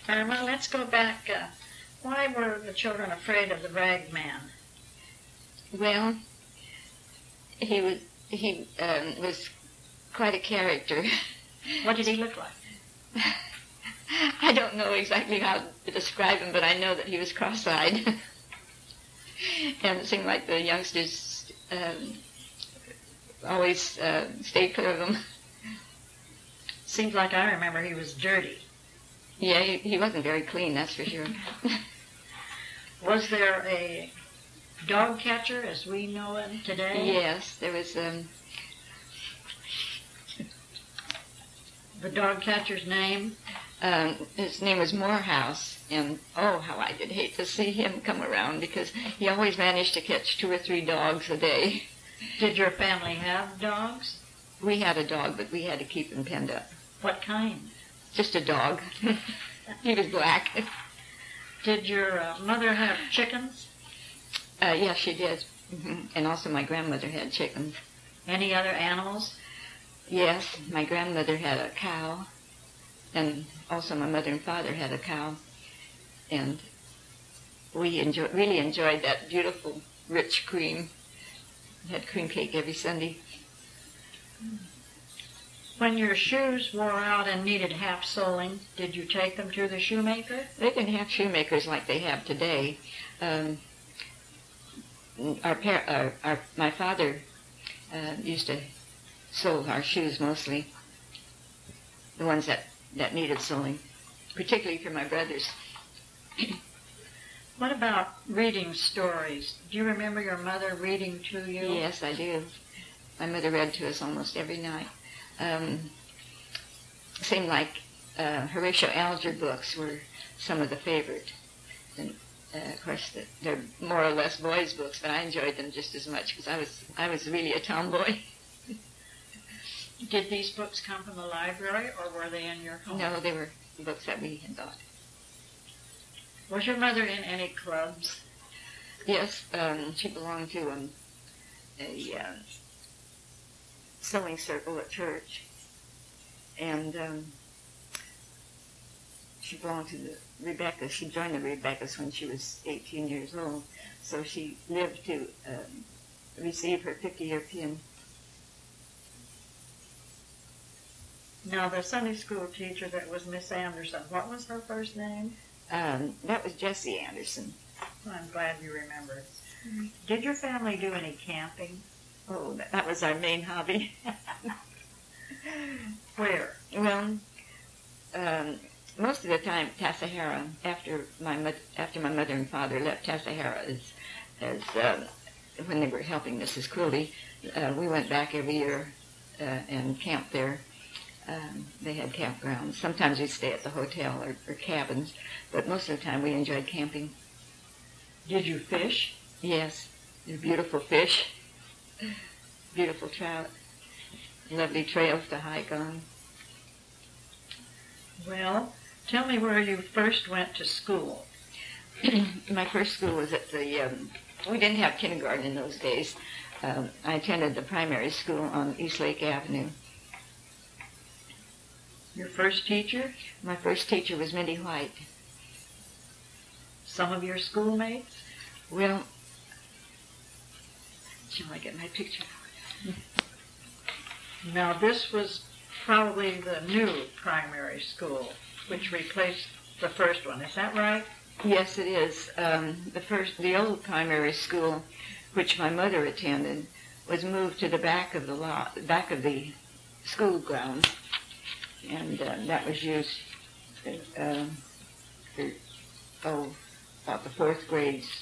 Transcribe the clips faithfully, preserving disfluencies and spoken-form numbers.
Irma, let's go back. Uh, why were the children afraid of the rag man? Well, he was he um, was quite a character. What did he look like? I don't know exactly how to describe him, but I know that he was cross-eyed. And it seemed like the youngsters um, always uh, stayed clear of him. Seems like I remember he was dirty. Yeah, he, he wasn't very clean, that's for sure. Was there a dog catcher as we know him today? Yes, there was... Um, the dog catcher's name? Um, his name was Morehouse, and oh, how I did hate to see him come around, because he always managed to catch two or three dogs a day. Did your family have dogs? We had a dog, but we had to keep him penned up. What kind? Just a dog. He was black. Did your uh, mother have chickens? Uh, yes, she did. Mm-hmm. And also my grandmother had chickens. Any other animals? Yes, my grandmother had a cow. And also my mother and father had a cow. And we enjoy, really enjoyed that beautiful, rich cream. We had cream cake every Sunday. When your shoes wore out and needed half-soling, did you take them to the shoemaker? They didn't have shoemakers like they have today. Um, our, par- our, our My father uh, used to sew our shoes mostly, the ones that that needed sewing, particularly for my brothers. What about reading stories? Do you remember your mother reading to you? Yes, I do. My mother read to us almost every night. Um, seemed like uh, Horatio Alger books were some of the favorite. And uh, of course, the, they're more or less boys' books, but I enjoyed them just as much because I was I was really a tomboy. Did these books come from the library, or were they in your home? No, they were books that we had bought. Was your mother in any clubs? Yes, um, she belonged to um, a uh, sewing circle at church, and um, she belonged to the Rebecca's. She joined the Rebecca's when she was eighteen years old, so she lived to um, receive her fifty-year pin. Now, the Sunday school teacher that was Miss Anderson, what was her first name? Um, that was Jessie Anderson. Well, I'm glad you remembered. Mm-hmm. Did your family do any camping? Oh, that, that was our main hobby. Where? Well, um, most of the time, Tassajara, after my mo- after my mother and father left Tassajara, as, as uh, when they were helping Missus Cooley, uh, we went back every year uh, and camped there. Um, they had campgrounds. Sometimes we'd stay at the hotel or, or cabins, but most of the time we enjoyed camping. Did you fish? Yes, they're beautiful fish, beautiful trout, lovely trails to hike on. Well, tell me where you first went to school. My first school was at the, um, we didn't have kindergarten in those days. Um, I attended the primary school on East Lake Avenue. Your first teacher? My first teacher was Mindy White. Some of your schoolmates? Well, shall I get my picture? Now, this was probably the new primary school, which replaced the first one. Is that right? Yes, it is. Um, the first, the old primary school, which my mother attended, was moved to the back of the lot, back of the school grounds, and uh, that was used uh, for oh, about the fourth grades.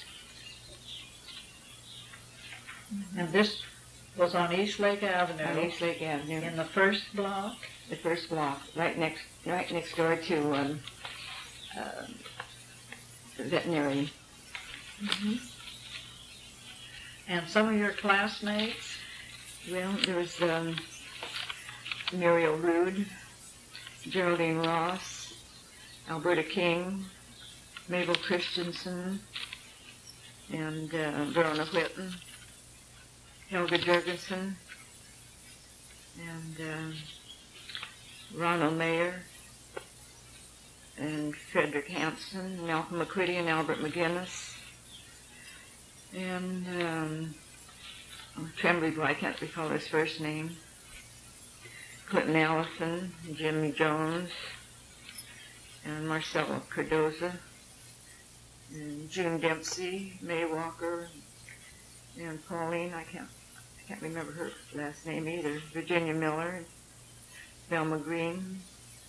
And this was on East Lake Avenue. On East Lake Avenue. In the first block? The first block, right next, right next door to um, uh, the veterinary. Mm-hmm. And some of your classmates? Well, there was um, Muriel Rood, Geraldine Ross, Alberta King, Mabel Christensen, and uh, Verona Whitten, Helga Jurgensen, and uh, Ronald Mayer, and Frederick Hansen, Malcolm McQuitty, and Albert McGinnis. And um, Tremblay, I can't recall his first name. Clinton Allison, Jimmy Jones, and Marcelo Cardoza, and June Dempsey, May Walker, and Pauline, I can't, I can't remember her last name either, Virginia Miller, Velma Green.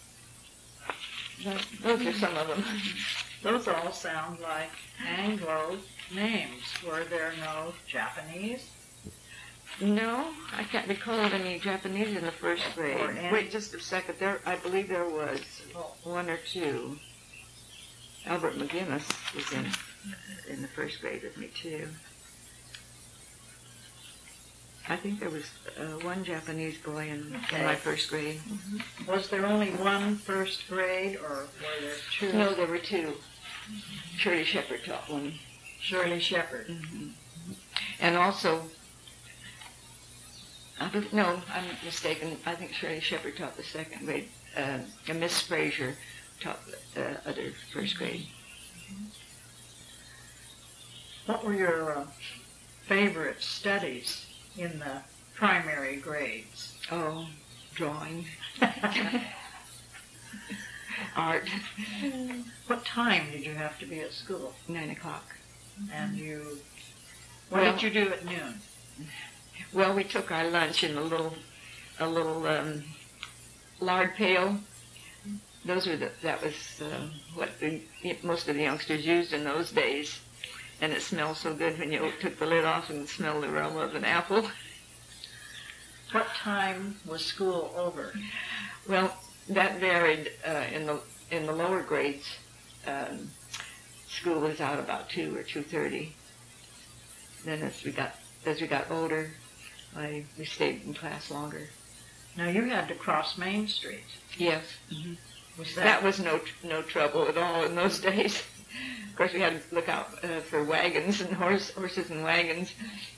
That, those are some of them. Those all sound like Anglo names. Were there no Japanese? No, I can't recall any Japanese in the first grade. Or any- Wait just a second. There, I believe there was Oh. one or two. Albert McGinnis was in in the first grade with me too. I think there was uh, one Japanese boy in, in my Okay. first grade. Was there only one first grade, or were there two? No, there were two. Shirley Shepherd taught one. Shirley Shepherd. Mm-hmm. And also, I don't, no, I'm mistaken. I think Shirley Shepherd taught the second grade. Uh, and Miss Frazier taught the uh, other first grade. What were your uh, favorite studies in the primary grades? Oh, drawing, art. What time did you have to be at school? Nine o'clock. And you, what Well- did you do at noon? Well, we took our lunch in a little, a little um, lard pail. Those were the, that was uh, what the, most of the youngsters used in those days, and it smelled so good when you took the lid off and smelled the aroma of an apple. What time was school over? Well, that varied uh, in the in the lower grades. Um, school was out about two or two thirty. Then as we got as we got older, I we stayed in class longer. Now you had to cross Main Street. Yes. Mm-hmm. Was That that, was no no trouble at all in those days. Of course, we had to look out uh, for wagons and horse, horses and wagons.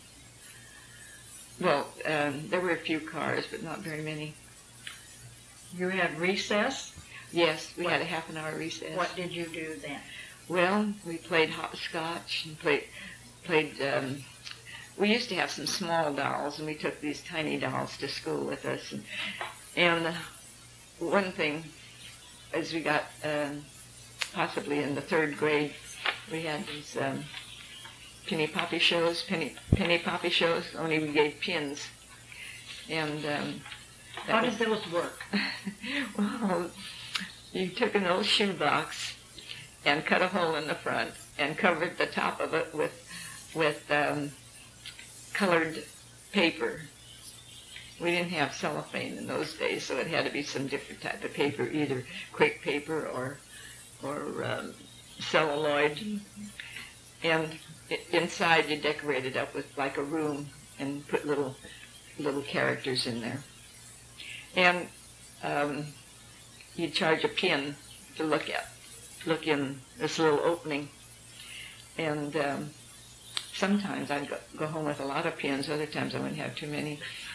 Well, um, there were a few cars, but not very many. you had recess? Yes, we What- had a half an hour recess. What did you do then? Well, we played hopscotch and played played. Um, we used to have some small dolls, and we took these tiny dolls to school with us. And, and uh, one thing, as we got um, possibly in the third grade, we had these um, penny poppy shows, penny penny poppy shows. Only we gave pins, and um, that How was- did those work? well, you took an old shoebox and cut a hole in the front and covered the top of it with with um, colored paper. We didn't have cellophane in those days, so it had to be some different type of paper, either crepe paper or or um, celluloid. And i- inside you decorated up with like a room and put little little characters in there. And um, you'd charge a pin to look at, look in this little opening. And um, sometimes I'd go, go home with a lot of pins, other times I wouldn't have too many.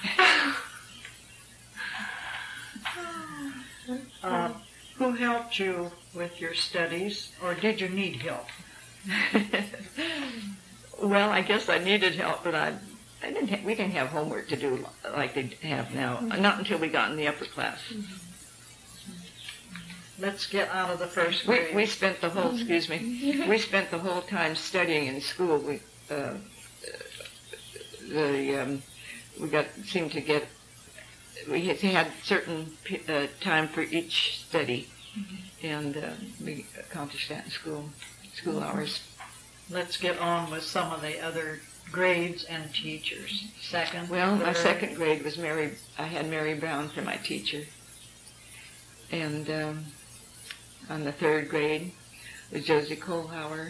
Uh, who helped you with your studies, or did you need help? Well, I guess I needed help, but I, I didn't. Ha- we didn't have homework to do like they have now. Not until we got in the upper class. Let's get out of the first We grade. we spent the whole. Excuse me. We spent the whole time studying in school. We uh, the um, we got seemed to get. We had had certain p- uh, time for each study, and uh, we accomplished that in school school hours. Let's get on with some of the other grades and teachers. Second, Well, my third. second grade was Mary. I had Mary Brown for my teacher, and um, on the third grade was Josie Kohlhauer.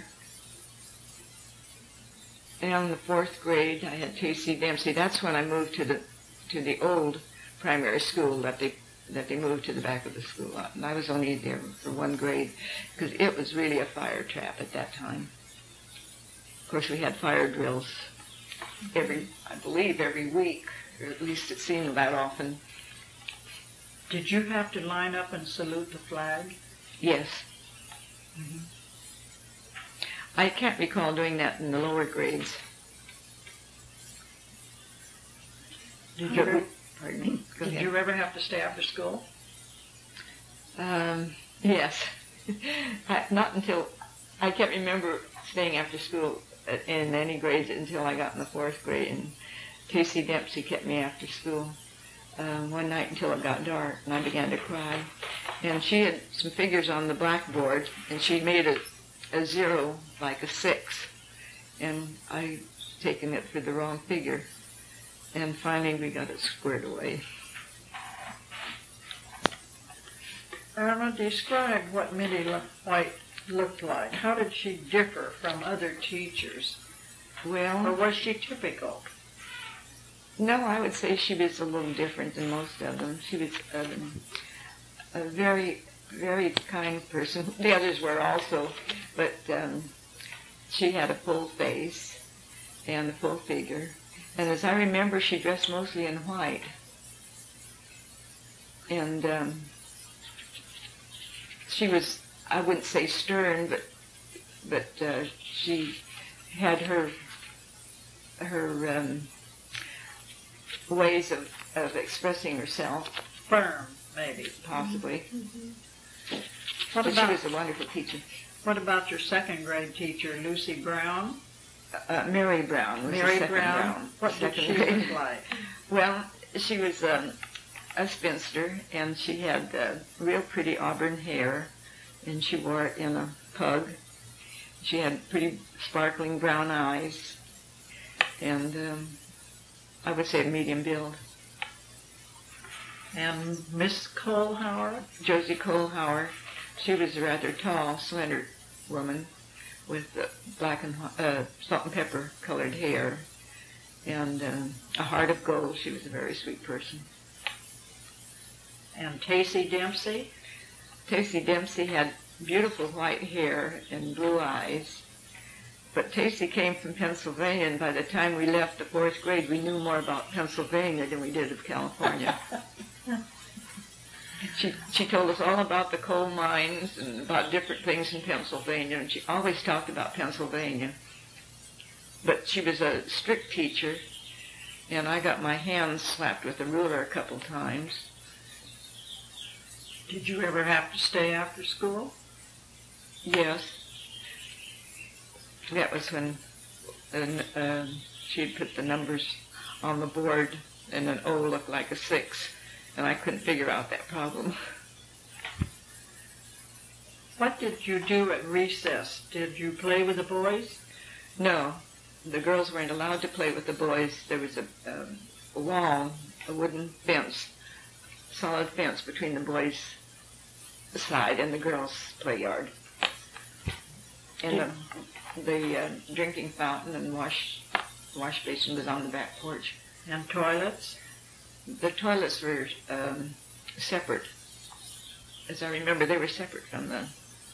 And on the fourth grade, I had Tracy Dempsey. That's when I moved to the to the old primary school that they that they moved to the back of the school. And I was only there for one grade because it was really a fire trap at that time. Of course, we had fire drills every, I believe, every week, or at least it seemed that often. Did you have to line up and salute the flag? Yes, Mm-hmm. I can't recall doing that in the lower grades. Did you ever, Pardon me. Go did ahead. you ever have to stay after school? Um, yes. I, not until, I can't remember staying after school in any grades until I got in the fourth grade. And Casey Dempsey kept me after school um, one night until it got dark, and I began to cry. And she had some figures on the blackboard, and she made a, a zero like a six. And I taken it for the wrong figure. And finally we got it squared away. Irma, describe what Minnie White looked like. How did she differ from other teachers? Well, Or was she typical? no, I would say she was a little different than most of them. She was um, a very, very kind person. The others were also, but um, she had a full face and a full figure. And as I remember, she dressed mostly in white. And um, she was, I wouldn't say stern, but but uh, she had her her um, ways of, of expressing herself, Firm, maybe. possibly. What But she about, was a wonderful teacher. what about your second grade teacher, Lucy Brown? Uh, Mary Brown was Mary the second Brown? Brown. What did second she grade. look like? Well, she was um, a spinster, and she had uh, real pretty auburn hair, and she wore it in a pug. She had pretty sparkling brown eyes, and um, I would say medium build. And Miss Kohlhauer? Josie Kohlhauer, she was a rather tall, slender woman with uh, black and uh, salt and pepper colored hair, and um, a heart of gold. She was a very sweet person. And Tacy Dempsey? Tacy Dempsey had beautiful white hair and blue eyes, but Tacy came from Pennsylvania, and by the time we left the fourth grade, we knew more about Pennsylvania than we did of California. She, she told us all about the coal mines and about different things in Pennsylvania, and she always talked about Pennsylvania. But she was a strict teacher, and I got my hands slapped with a ruler a couple times. Did you ever have to stay after school? Yes. That was when uh, uh, she had put the numbers on the board, and an O looked like a six, and I couldn't figure out that problem. What did you do at recess? Did you play with the boys? No, the girls weren't allowed to play with the boys. There was a, um, a wall, a wooden fence, solid fence between the boys' side and the girls' play yard. And the, the uh, drinking fountain and wash wash basin was on the back porch. And toilets? The toilets were um, separate. As I remember, they were separate from the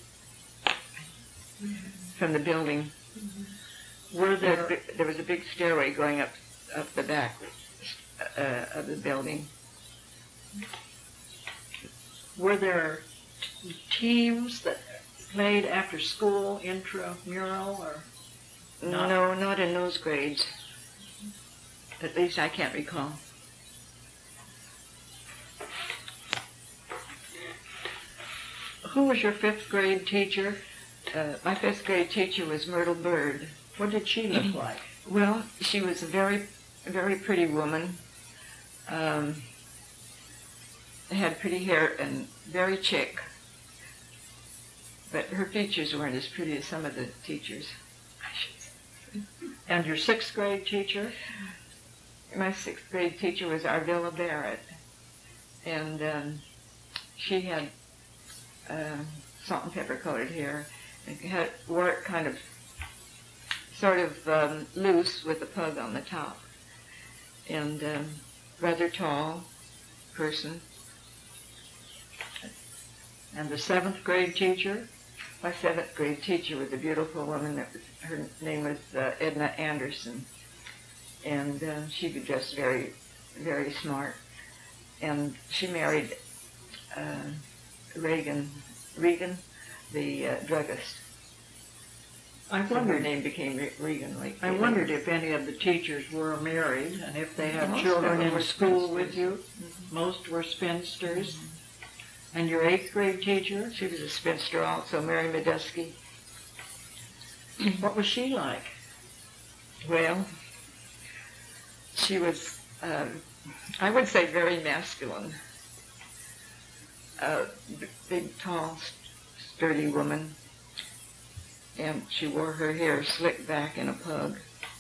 from the building. Were There, there, was- there was a big stairway going up up the back uh, of the building. were there t- teams that played after school, intramural, or? Not- No, not in those grades. At least I can't recall. Who was your fifth grade teacher? Uh, my fifth grade teacher was Myrtle Bird. What did she look like? Well, she was a very, very pretty woman. Um, had pretty hair and very chic. But her features weren't as pretty as some of the teachers. I should say. And your sixth grade teacher? My sixth grade teacher was Arvilla Barrett. And um, she had uh, salt and pepper colored hair. And had, wore it kind of, sort of um, loose with a pug on the top. And um, rather tall person. And the seventh grade teacher? My seventh grade teacher was a beautiful woman. That was, her name was uh, Edna Anderson. And uh, she could dress very, very smart. And she married uh, Reagan, Regan the uh, druggist. I So her wondered, name became Re- Regan Lake. I wondered if any of the teachers were married and if they had Most of children them in were school with spinsters. you. Mhm. Most were spinsters. And your eighth grade teacher, She was a spinster also, Mary Medeski. what was she like? Well, she was, um, I would say, very masculine. A b- big, tall, st- sturdy woman. And she wore her hair slicked back in a pug.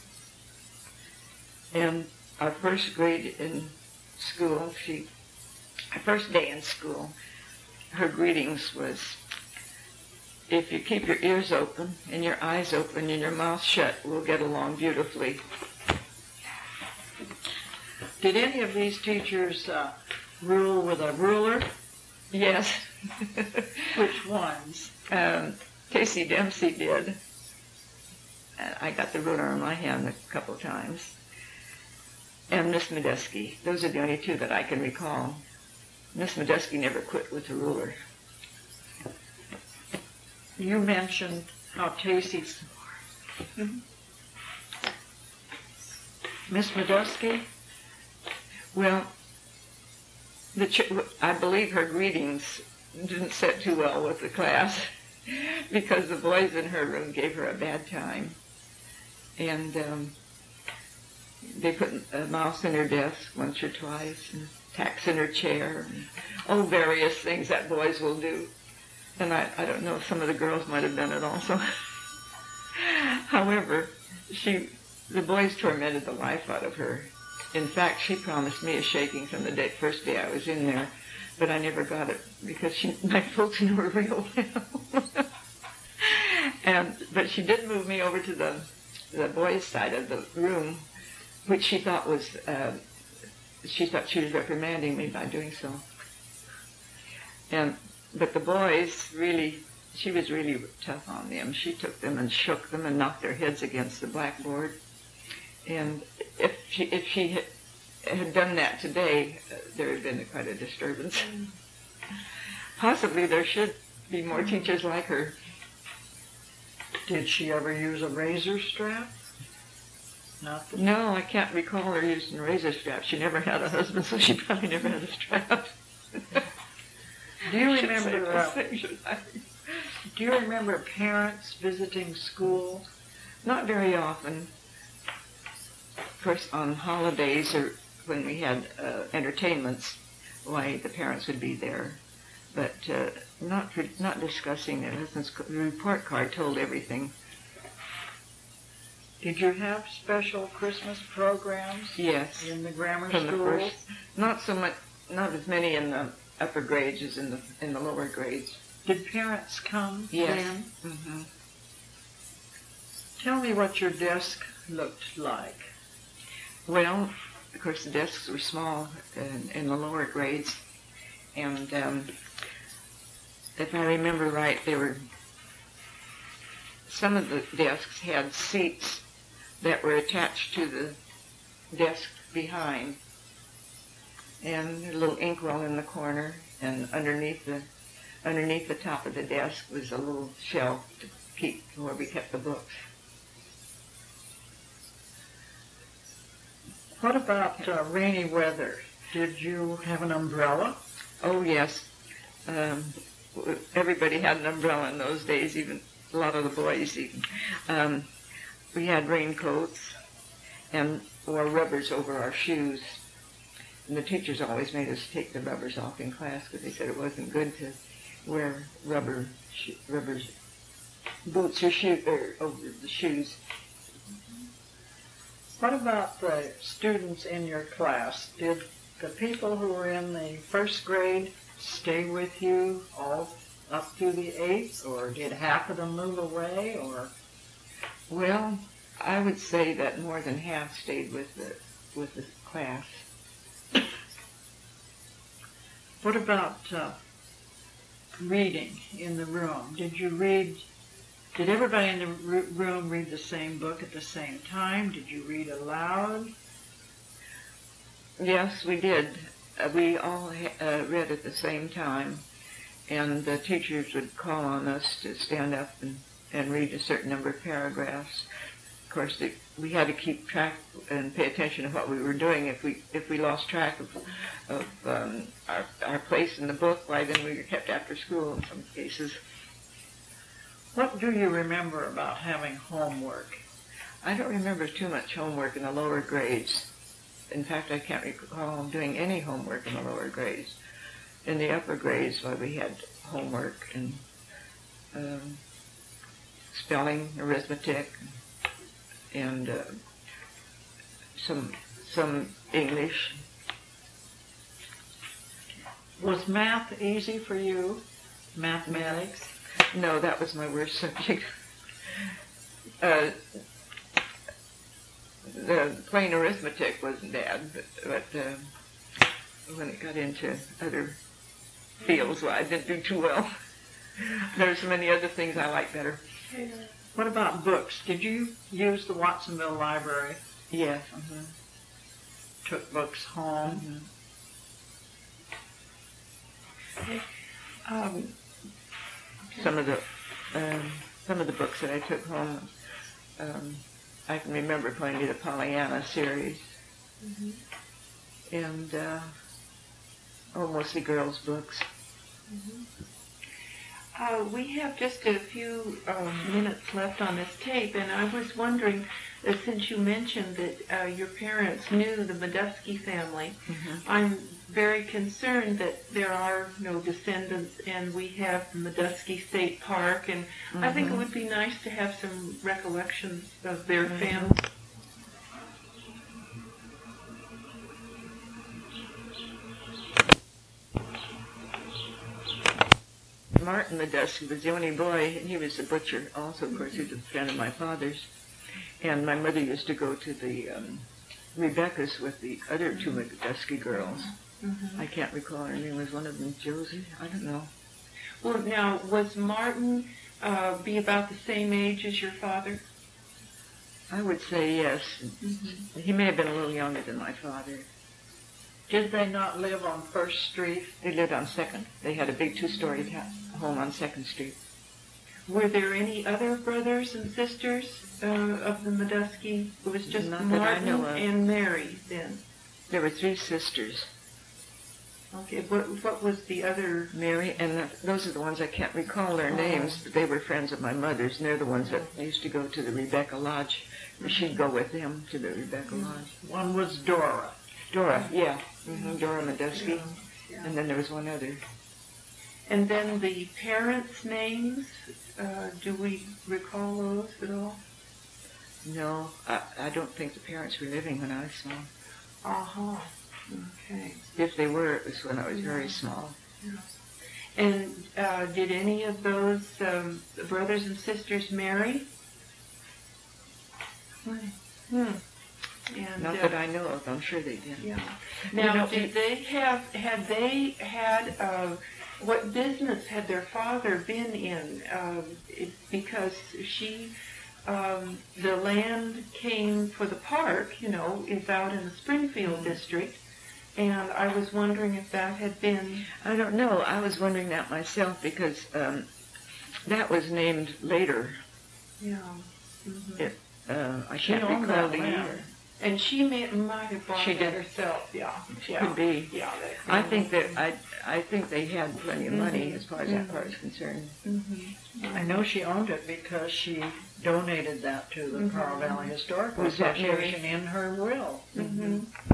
And our first grade in school, she, our first day in school, her greetings was, if you keep your ears open and your eyes open and your mouth shut, we'll get along beautifully. Did any of these teachers uh, rule with a ruler? Yes. Which ones? um, Casey Dempsey did. And I got the ruler in my hand a couple of times. And Miss Medeski. Those are the only two that I can recall. Miss Medeski never quit with the ruler. You mentioned how Casey's... Miss Medeski? Well, the ch- I believe her greetings didn't sit too well with the class because the boys in her room gave her a bad time. And um, they put a mouse in her desk once or twice, and tacks in her chair, and oh, various things that boys will do. And I, I don't know if some of the girls might have done it also. However, she, the boys tormented the life out of her. In fact, she promised me a shaking from the day, first day I was in there, but I never got it because she, my folks knew her real well. and but she did move me over to the the boys' side of the room, which she thought was uh, she thought she was reprimanding me by doing so. And but the boys really, she was really tough on them. She took them and shook them and knocked their heads against the blackboard. And if she if she had, had done that today, uh, there had been quite a disturbance. Possibly there should be more teachers like her. Did she ever use a razor strap? Not the... No, I can't recall her using a razor strap. She never had a husband, so she probably never had a strap. Do you Should say remember? those Uh, things, should I? do you remember parents visiting school? Not very often. Of course, on holidays or when we had uh, entertainments, why the parents would be there, but uh, not for, not discussing their husbands. The report card told everything. Did you have special Christmas programs Yes, in the grammar from the school? first. Not so much, not as many in the upper grades as in the in the lower grades. Did parents come Yes. then? Mm-hmm. Tell me what your desk looked like. Well, of course, the desks were small in, in the lower grades, and um, if I remember right, they were some of the desks had seats that were attached to the desk behind, and a little inkwell in the corner, and underneath the underneath the top of the desk was a little shelf to keep where we kept the books. What about uh, rainy weather? Did you have an umbrella? Oh, yes. Um, w- everybody had an umbrella in those days, even a lot of the boys even. Um, we had raincoats and wore rubbers over our shoes. And the teachers always made us take the rubbers off in class because they said it wasn't good to wear rubber sh- rubbers, boots or, shoe, or over the shoes. What about the students in your class? Did the people who were in the first grade stay with you all up through the eighth, or did half of them move away, or? Well, I would say that more than half stayed with the with the class. What about uh, reading in the room? Did you read, did everybody in the r- room read the same book at the same time? Did you read aloud? Yes, we did. Uh, we all uh, read at the same time, and the teachers would call on us to stand up and, and read a certain number of paragraphs. Of course, the, we had to keep track and pay attention to what we were doing. If we if we lost track of, of um, our, our place in the book, why then we were kept after school in some cases. What do you remember about having homework? I don't remember too much homework in the lower grades. In fact, I can't recall doing any homework in the lower grades. In the upper grades, well, we had homework and um, spelling, arithmetic, and uh, some some English. Was math easy for you? Mathematics? No, that was my worst subject. Uh, the plain arithmetic wasn't bad, but, but uh, when it got into other fields, well, I didn't do too well. There were so many other things I liked better. What about books? Did you use the Watsonville Library? Yes. Uh-huh. Took books home? Mm-hmm. Um, some of the um, some of the books that I took home, um, I can remember going to the Pollyanna series, mm-hmm. and uh, oh, mostly girls' books. Mm-hmm. Uh, we have just a few um, minutes left on this tape, and I was wondering, uh, since you mentioned that uh, your parents knew the Medusky family, mm-hmm. I'm very concerned that there are no descendants, and we have the Medusky State Park, and mm-hmm. I think it would be nice to have some recollections of their mm-hmm. family. Martin Medusky was the only boy, and he was a butcher also. Of course, he was a friend of my father's. And my mother used to go to the um, Rebecca's with the other two Medusky girls. Mm-hmm. I can't recall her name. Was one of them Josie? I don't know. Well, now, was Martin uh, be about the same age as your father? I would say yes. Mm-hmm. He may have been a little younger than my father. Did they not live on First Street? They lived on Second. They had a big two-story home on Second Street. Were there any other brothers and sisters uh, of the Medusky? It was just Not Martin that I know of. And Mary then? There were three sisters. Okay, what, what was the other? Mary, and the, those are the ones I can't recall their names, but they were friends of my mother's, and they're the ones that used to go to the Rebecca Lodge. She'd go with them to the Rebecca Lodge. One was Dora. Dora, yeah. Mm-hmm, Dora Medusky. Yeah. And then there was one other. And then the parents' names, uh, do we recall those at all? No, I, I don't think the parents were living when I was small. Uh-huh. Okay. If they were, it was when I was very small. Yeah. And uh, did any of those um, brothers and sisters marry? Hmm. hmm. And, Not uh, that I know of. I'm sure they did. Yeah. Now, you know, did they have? Had they had? Uh, what business had their father been in? Uh, it, because she, um, the land came for the park. You know, is out in the Springfield mm-hmm. district, and I was wondering if that had been. I don't know. I was wondering that myself because um, that was named later. Yeah. Mm-hmm. It, uh, I she can't owned recall that the land. year. And she may, might have bought she that did herself. Yeah. She yeah. could be. Yeah. That, I think that I I think they had plenty of money mm-hmm. as far as mm-hmm. that part is concerned. Mm-hmm. I know she owned it because she donated that to the mm-hmm. Carl Valley Historical Was that Association in her will. Mm-hmm.